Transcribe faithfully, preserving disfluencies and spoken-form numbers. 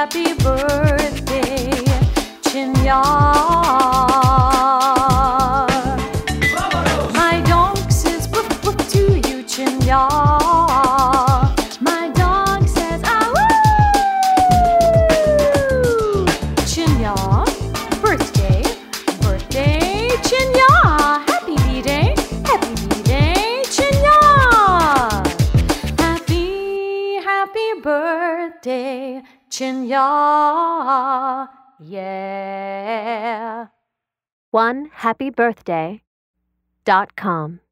happy birthday, Chinya. My dog says woof woof to you, Chinya. My dog says ah woo. Chinya, birthday, birthday, Chinya. Happy B-Day, happy B-Day, Chinya. Happy, happy birthday, Chinya. Yeah. one happy birthday dot com